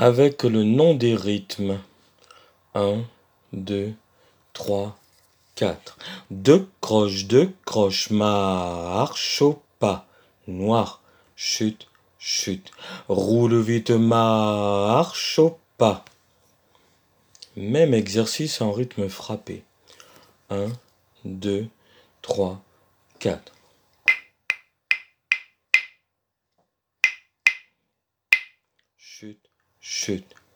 avec le nom des rythmes. 1, 2, 3, 4. Deux croches, marche au pas. Noir, chute, chute. Roule vite, marche au pas. Même exercice en rythme frappé. 1, 2, 3, 4. Chute, chute.